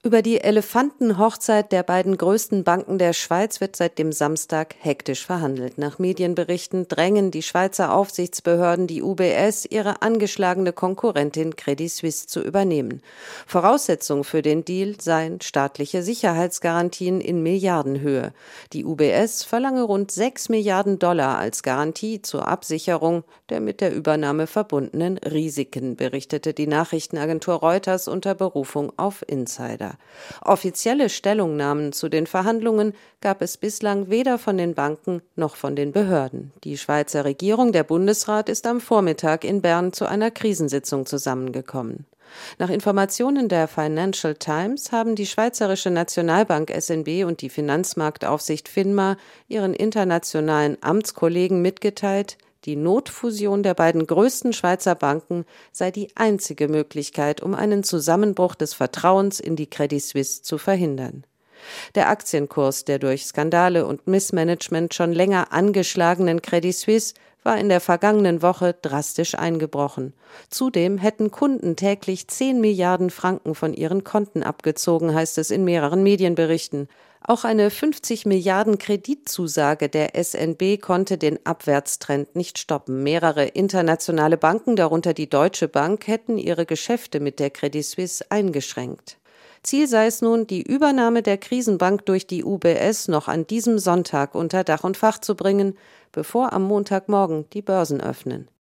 Über die Elefantenhochzeit der beiden größten Banken der Schweiz wird seit dem Samstag hektisch verhandelt. Nach Medienberichten drängen die Schweizer Aufsichtsbehörden die UBS, ihre angeschlagene Konkurrentin Credit Suisse zu übernehmen. Voraussetzung für den Deal seien staatliche Sicherheitsgarantien in Milliardenhöhe. Die UBS verlange rund 6 Milliarden Dollar als Garantie zur Absicherung der mit der Übernahme verbundenen Risiken, berichtete die Nachrichtenagentur Reuters unter Berufung auf Insider. Offizielle Stellungnahmen zu den Verhandlungen gab es bislang weder von den Banken noch von den Behörden. Die Schweizer Regierung, der Bundesrat, ist am Vormittag in Bern zu einer Krisensitzung zusammengekommen. Nach Informationen der Financial Times haben die Schweizerische Nationalbank SNB und die Finanzmarktaufsicht FINMA ihren internationalen Amtskollegen mitgeteilt, die Notfusion der beiden größten Schweizer Banken sei die einzige Möglichkeit, um einen Zusammenbruch des Vertrauens in die Credit Suisse zu verhindern. Der Aktienkurs der durch Skandale und Missmanagement schon länger angeschlagenen Credit Suisse war in der vergangenen Woche drastisch eingebrochen. Zudem hätten Kunden täglich 10 Milliarden Franken von ihren Konten abgezogen, heißt es in mehreren Medienberichten. Auch eine 50 Milliarden Kreditzusage der SNB konnte den Abwärtstrend nicht stoppen. Mehrere internationale Banken, darunter die Deutsche Bank, hätten ihre Geschäfte mit der Credit Suisse eingeschränkt. Ziel sei es nun, die Übernahme der Krisenbank durch die UBS noch an diesem Sonntag unter Dach und Fach zu bringen, bevor am Montagmorgen die Börsen öffnen.